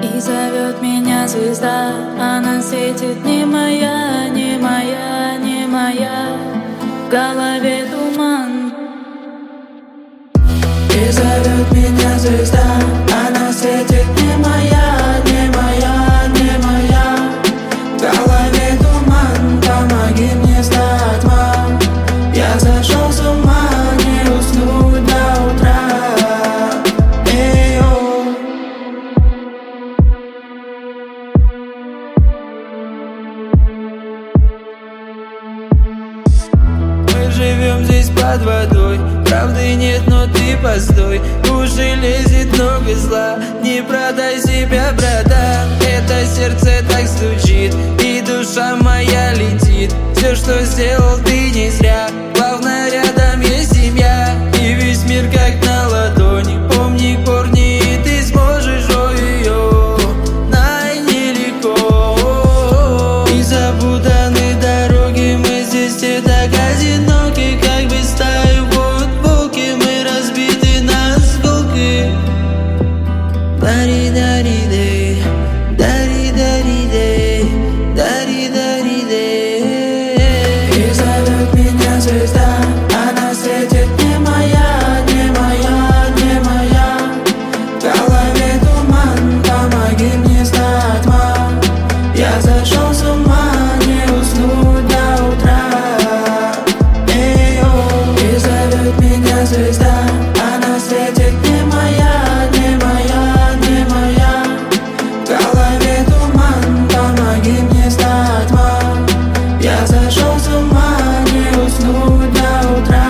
И зовет меня звезда, она светит не моя, не моя, не моя. В голове туман. И зовет меня звезда, она светит не моя, не моя, не моя. В голове туман, помоги мне стать мам. Я зашел с ума, не уснуть до утра. Мы живем здесь под водой, правды нет, но ты постой. В уши лезет много зла, не продай себя, братан. Это сердце так стучит, и душа моя летит. Все, что сделал, ты не зря. Главное, рядом есть семья, и весь мир как на ладони. Помни корни, и ты сможешь, ой-ой-ой. Най нелегко. И запутаны дороги, мы здесь все так одиноки, как без стаи волки, мы разбиты на осколки. Дари-дари-дей, дари-дари-дей, дари-дари-дей. И зовет меня звезда, она светит не моя, не моя, не моя. В голове туман, помоги мне стать мам. Я зашел с ума, не уснуть до утра. И зовет меня звезда, она светит не моя, не моя, не моя. В голове туман, помоги мне стать мам. Я зашел с ума, не уснуть до утра.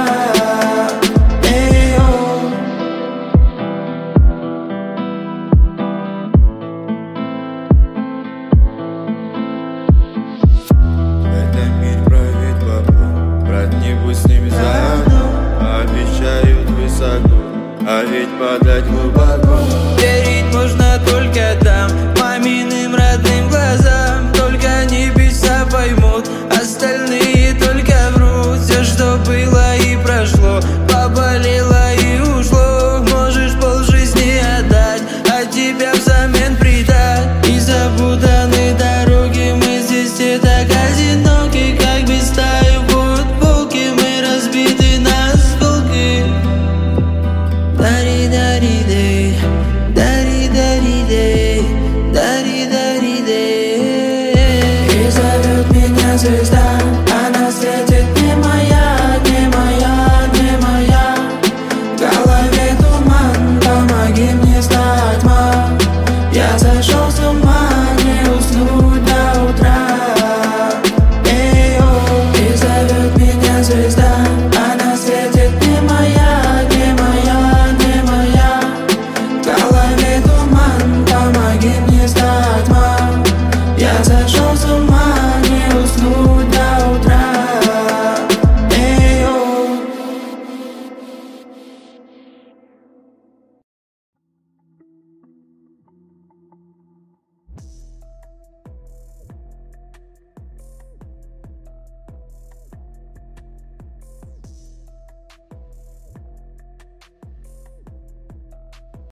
Этот мир правит бабло, брат, не будь с ними заодно. Обещают высоко, а ведь падать глубоко. Верить можно только там, маминым родным глазам. Только небеса поймут, остальные только врут. Все, что было и прошло, поболело и ушло. Можешь полжизни отдать, а тебя